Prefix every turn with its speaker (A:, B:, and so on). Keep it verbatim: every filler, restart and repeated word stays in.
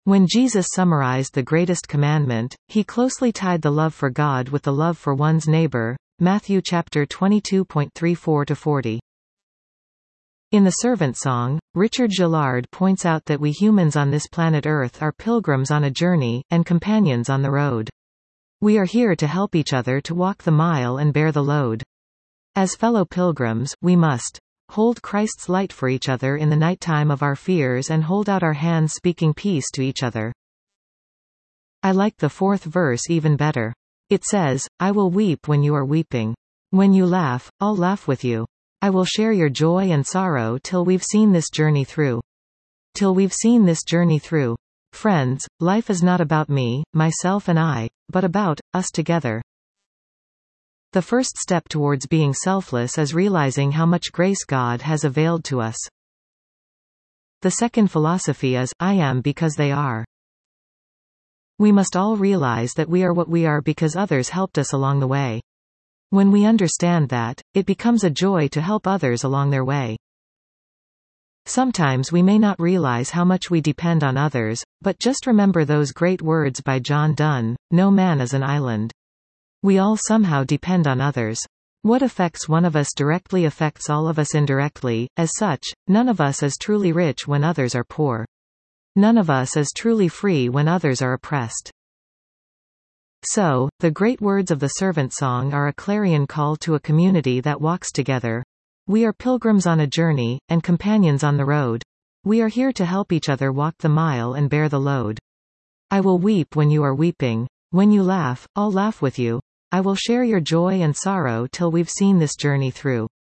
A: When Jesus summarized the greatest commandment, he closely tied the love for God with the love for one's neighbor. Matthew chapter twenty-two point thirty-four to forty. In the Servant Song, Richard Gillard points out that we humans on this planet Earth are pilgrims on a journey, and companions on the road. We are here to help each other to walk the mile and bear the load. As fellow pilgrims, we must hold Christ's light for each other in the nighttime of our fears and hold out our hands speaking peace to each other. I like the fourth verse even better. It says, I will weep when you are weeping. When you laugh, I'll laugh with you. I will share your joy and sorrow till we've seen this journey through. Till we've seen this journey through. Friends, life is not about me, myself and I, but about us together. The first step towards being selfless is realizing how much grace God has availed to us. The second philosophy is, I am because they are. We must all realize that we are what we are because others helped us along the way. When we understand that, it becomes a joy to help others along their way. Sometimes we may not realize how much we depend on others, but just remember those great words by John Donne, no man is an island. We all somehow depend on others. What affects one of us directly affects all of us indirectly. As such, none of us is truly rich when others are poor. None of us is truly free when others are oppressed. So, the great words of the Servant Song are a clarion call to a community that walks together. We are pilgrims on a journey, and companions on the road. We are here to help each other walk the mile and bear the load. I will weep when you are weeping. When you laugh, I'll laugh with you. I will share your joy and sorrow till we've seen this journey through.